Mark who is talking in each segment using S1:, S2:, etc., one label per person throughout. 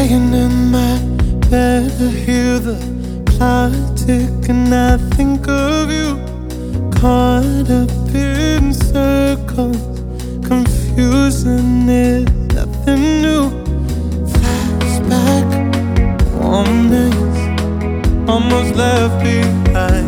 S1: Laying in my bed, I hear the clock tick and I think of you. Caught up in circles, confusion is nothing new. Flashback, warm days, almost left behind.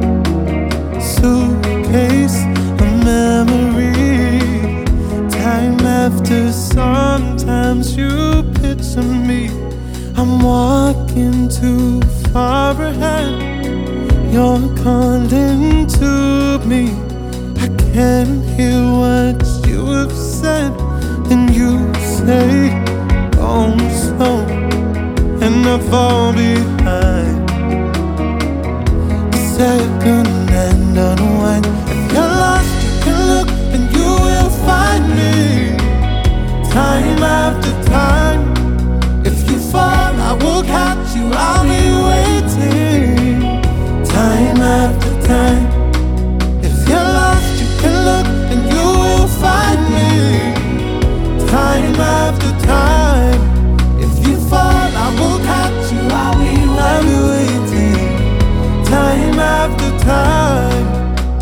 S1: Suitcase of memories, time after sometimes you picture me. I'm walking too far ahead, you're calling to me. I can't hear what you have said. Then you say, oh slow, and I fall behind. The second and unwind. If you're lost, you can look and you will find me. Time after time. If you fall, I will catch you, I'll be waiting. Time after time. If you're lost, you can look and you will find me. Time after time. If you fall, I will catch you, I'll be waiting. Time after time.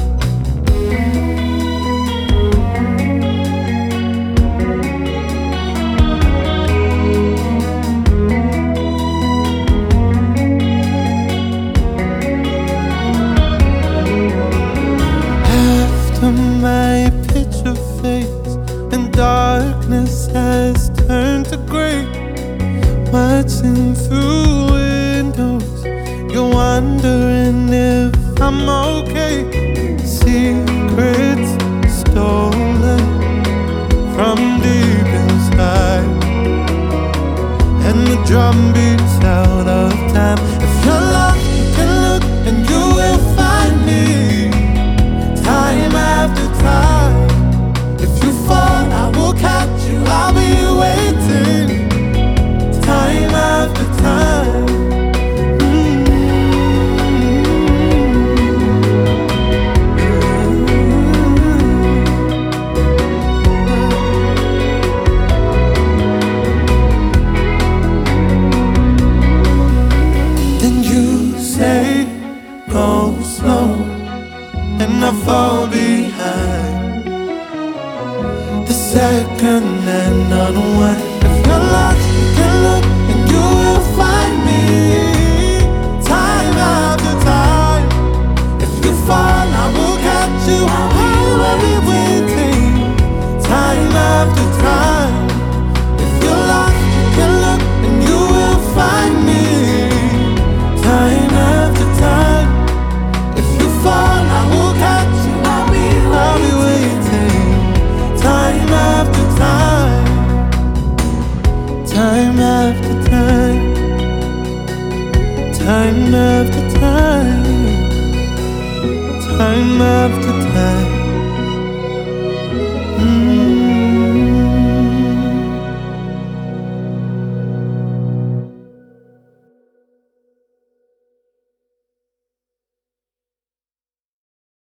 S1: My picture fades and darkness has turned to gray. Watching through windows, you're wondering if I'm okay. Secrets stolen from deep inside, and the drum beats out of time.